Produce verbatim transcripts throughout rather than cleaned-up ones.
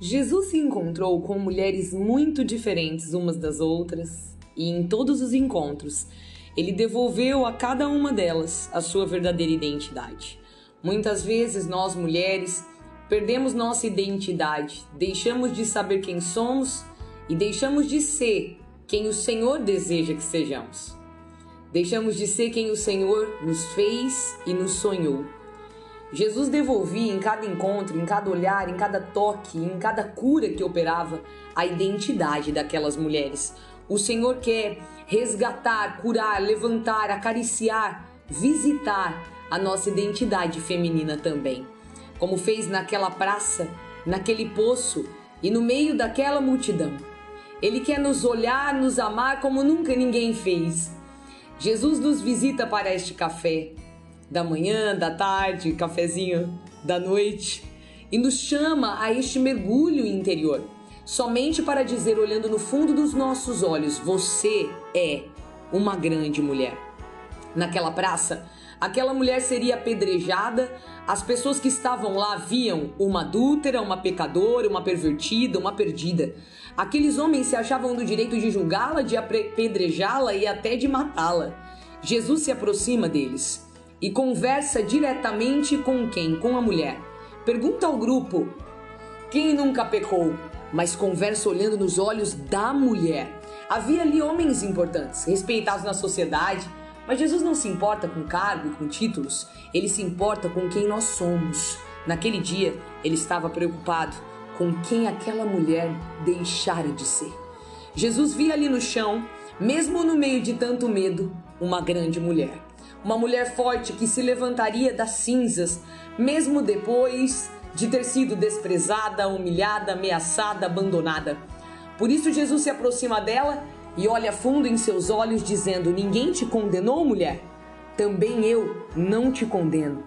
Jesus se encontrou com mulheres muito diferentes umas das outras e em todos os encontros, ele devolveu a cada uma delas a sua verdadeira identidade. Muitas vezes nós mulheres perdemos nossa identidade, deixamos de saber quem somos e deixamos de ser quem o Senhor deseja que sejamos. Deixamos de ser quem o Senhor nos fez e nos sonhou. Jesus devolvia em cada encontro, em cada olhar, em cada toque, em cada cura que operava, a identidade daquelas mulheres. O Senhor quer resgatar, curar, levantar, acariciar, visitar a nossa identidade feminina também. Como fez naquela praça, naquele poço e no meio daquela multidão. Ele quer nos olhar, nos amar como nunca ninguém fez. Jesus nos visita para este café da manhã, da tarde, cafezinho da noite, e nos chama a este mergulho interior, somente para dizer, olhando no fundo dos nossos olhos, você é uma grande mulher. Naquela praça, aquela mulher seria apedrejada, as pessoas que estavam lá viam uma adúltera, uma pecadora, uma pervertida, uma perdida. Aqueles homens se achavam do direito de julgá-la, de apedrejá-la e até de matá-la. Jesus se aproxima deles e conversa diretamente com quem? Com a mulher. Pergunta ao grupo, quem nunca pecou? Mas conversa olhando nos olhos da mulher. Havia ali homens importantes, respeitados na sociedade, mas Jesus não se importa com cargo e com títulos, ele se importa com quem nós somos. Naquele dia, ele estava preocupado com quem aquela mulher deixara de ser. Jesus via ali no chão, mesmo no meio de tanto medo, uma grande mulher. Uma mulher forte que se levantaria das cinzas, mesmo depois de ter sido desprezada, humilhada, ameaçada, abandonada. Por isso Jesus se aproxima dela e olha fundo em seus olhos, dizendo, ninguém te condenou, mulher? Também eu não te condeno.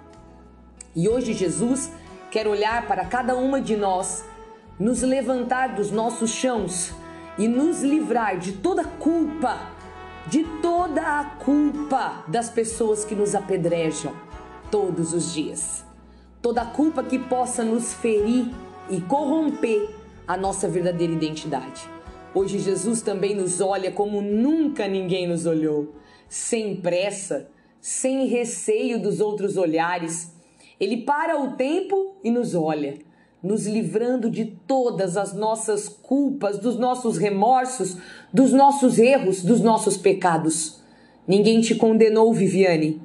E hoje Jesus quer olhar para cada uma de nós, nos levantar dos nossos chãos e nos livrar de toda culpa, de toda a culpa das pessoas que nos apedrejam todos os dias. Toda a culpa que possa nos ferir e corromper a nossa verdadeira identidade. Hoje Jesus também nos olha como nunca ninguém nos olhou, sem pressa, sem receio dos outros olhares. Ele para o tempo e nos olha, nos livrando de todas as nossas culpas, dos nossos remorsos, dos nossos erros, dos nossos pecados. Ninguém te condenou, Viviane,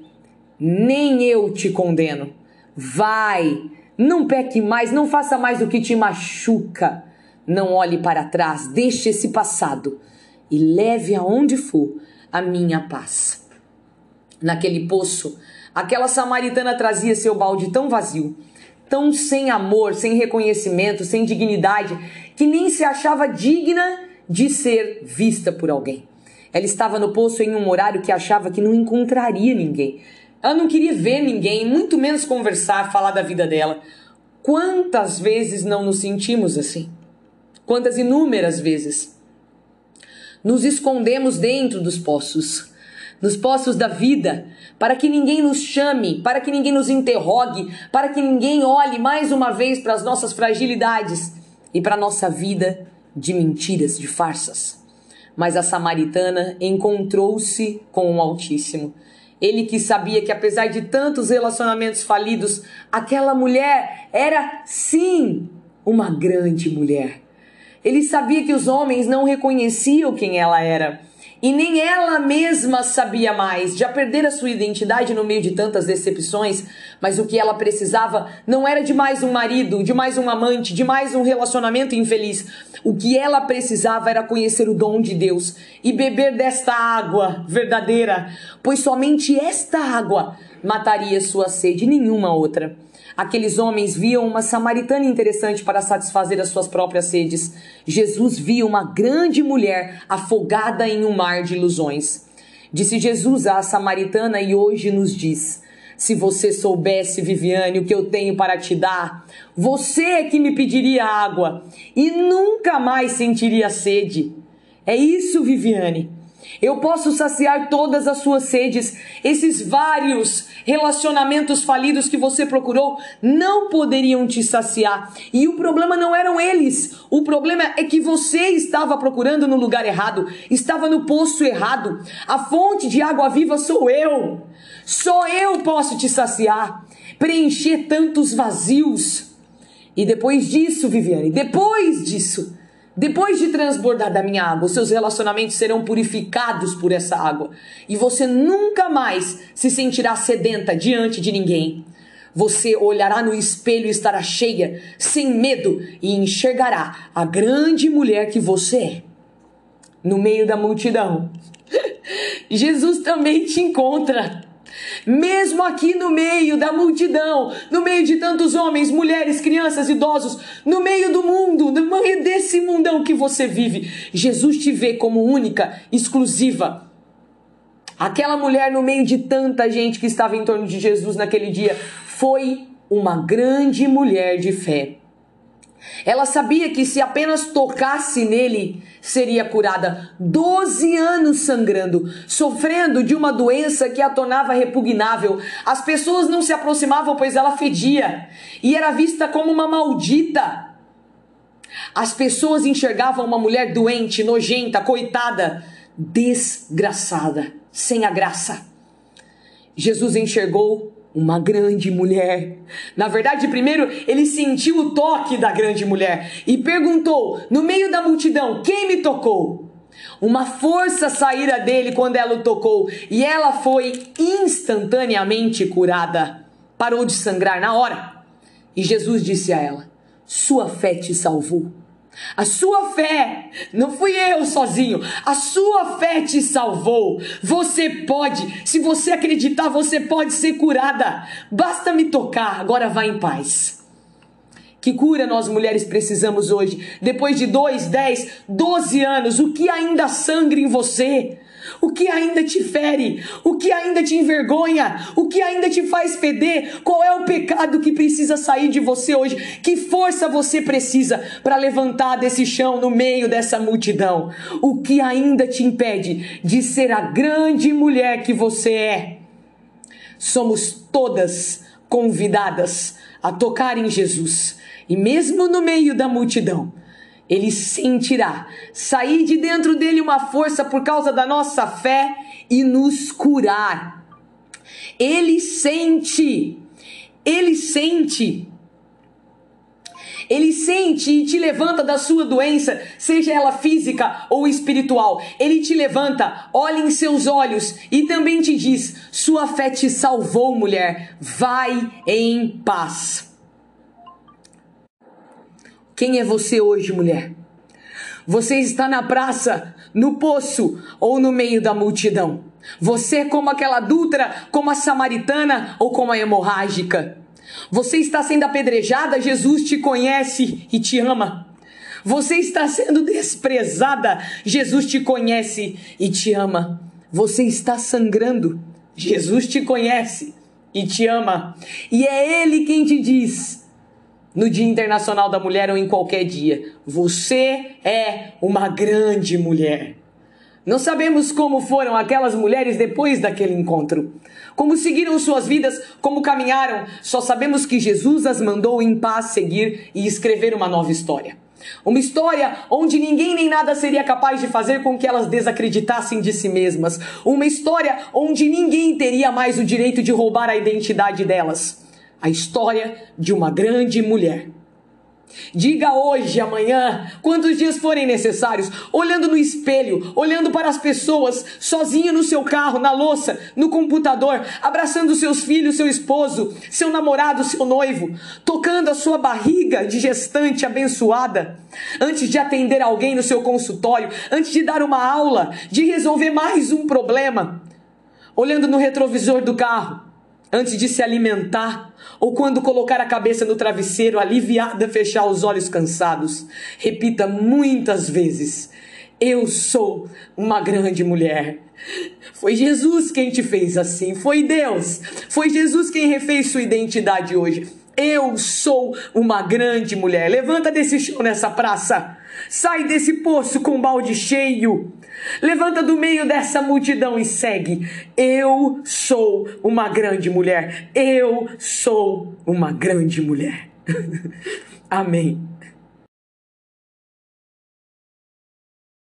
nem eu te condeno. Vai, não peque mais, não faça mais do que te machuca. Não olhe para trás, deixe esse passado e leve aonde for a minha paz. Naquele poço, aquela samaritana trazia seu balde tão vazio, tão sem amor, sem reconhecimento, sem dignidade, que nem se achava digna de ser vista por alguém. Ela estava no poço em um horário que achava que não encontraria ninguém. Ela não queria ver ninguém, muito menos conversar, falar da vida dela. Quantas vezes não nos sentimos assim? Quantas inúmeras vezes nos escondemos dentro dos poços, nos poços da vida, para que ninguém nos chame, para que ninguém nos interrogue, para que ninguém olhe mais uma vez para as nossas fragilidades e para a nossa vida de mentiras, de farsas. Mas a samaritana encontrou-se com o Altíssimo. Ele que sabia que apesar de tantos relacionamentos falidos, aquela mulher era sim uma grande mulher. Ele sabia que os homens não reconheciam quem ela era. E nem ela mesma sabia mais, já perder a sua identidade no meio de tantas decepções, mas o que ela precisava não era de mais um marido, de mais um amante, de mais um relacionamento infeliz. O que ela precisava era conhecer o dom de Deus e beber desta água verdadeira, pois somente esta água mataria sua sede, nenhuma outra. Aqueles homens viam uma samaritana interessante para satisfazer as suas próprias sedes. Jesus via uma grande mulher afogada em um mar de ilusões. Disse Jesus à samaritana e hoje nos diz, se você soubesse, Viviane, o que eu tenho para te dar, você é que me pediria água e nunca mais sentiria sede. É isso, Viviane. Eu posso saciar todas as suas sedes. Esses vários relacionamentos falidos que você procurou não poderiam te saciar. E o problema não eram eles. O problema é que você estava procurando no lugar errado. Estava no poço errado. A fonte de água viva sou eu. Só eu posso te saciar. Preencher tantos vazios. E depois disso, Viviane, depois disso... Depois de transbordar da minha água, os seus relacionamentos serão purificados por essa água. E você nunca mais se sentirá sedenta diante de ninguém. Você olhará no espelho e estará cheia, sem medo, e enxergará a grande mulher que você é. No meio da multidão, Jesus também te encontra. Mesmo aqui no meio da multidão, no meio de tantos homens, mulheres, crianças, idosos, no meio do mundo, no meio desse mundão que você vive, Jesus te vê como única, exclusiva. Aquela mulher no meio de tanta gente que estava em torno de Jesus naquele dia foi uma grande mulher de fé. Ela sabia que se apenas tocasse nele, seria curada. Doze anos sangrando, sofrendo de uma doença que a tornava repugnável. As pessoas não se aproximavam, pois ela fedia e era vista como uma maldita. As pessoas enxergavam uma mulher doente, nojenta, coitada, desgraçada, sem a graça. Jesus enxergou uma grande mulher. Na verdade, primeiro ele sentiu o toque da grande mulher e perguntou no meio da multidão: quem me tocou? Uma força saíra dele quando ela o tocou e ela foi instantaneamente curada. Parou de sangrar na hora. E Jesus disse a ela: sua fé te salvou. A sua fé, não fui eu sozinho, a sua fé te salvou. Você pode, se você acreditar, você pode ser curada. Basta me tocar, agora vá em paz. Que cura nós mulheres precisamos hoje? Depois de dois, dez, doze anos, o que ainda sangra em você? O que ainda te fere? O que ainda te envergonha? O que ainda te faz feder? Qual é o pecado que precisa sair de você hoje? Que força você precisa para levantar desse chão no meio dessa multidão? O que ainda te impede de ser a grande mulher que você é? Somos todas convidadas a tocar em Jesus. E mesmo no meio da multidão, ele sentirá sair de dentro dele uma força por causa da nossa fé e nos curar. Ele sente, ele sente, ele sente e te levanta da sua doença, seja ela física ou espiritual. Ele te levanta, olha em seus olhos e também te diz: sua fé te salvou, mulher, vai em paz. Quem é você hoje, mulher? Você está na praça, no poço ou no meio da multidão? Você é como aquela adúltera, como a samaritana ou como a hemorrágica? Você está sendo apedrejada, Jesus te conhece e te ama. Você está sendo desprezada, Jesus te conhece e te ama. Você está sangrando, Jesus te conhece e te ama. E é Ele quem te diz: no Dia Internacional da Mulher ou em qualquer dia, você é uma grande mulher. Não sabemos como foram aquelas mulheres depois daquele encontro, como seguiram suas vidas, como caminharam. Só sabemos que Jesus as mandou em paz seguir e escrever uma nova história. Uma história onde ninguém nem nada seria capaz de fazer com que elas desacreditassem de si mesmas. Uma história onde ninguém teria mais o direito de roubar a identidade delas. A história de uma grande mulher. Diga hoje, amanhã, quantos dias forem necessários, olhando no espelho, olhando para as pessoas, sozinho no seu carro, na louça, no computador, abraçando seus filhos, seu esposo, seu namorado, seu noivo, tocando a sua barriga de gestante abençoada, antes de atender alguém no seu consultório, antes de dar uma aula, de resolver mais um problema, olhando no retrovisor do carro, antes de se alimentar, ou quando colocar a cabeça no travesseiro, aliviada, fechar os olhos cansados. Repita muitas vezes: eu sou uma grande mulher. Foi Jesus quem te fez assim, foi Deus, foi Jesus quem refez sua identidade hoje. Eu sou uma grande mulher. Levanta desse chão nessa praça. Sai desse poço com balde cheio. Levanta do meio dessa multidão e segue. Eu sou uma grande mulher. Eu sou uma grande mulher. Amém.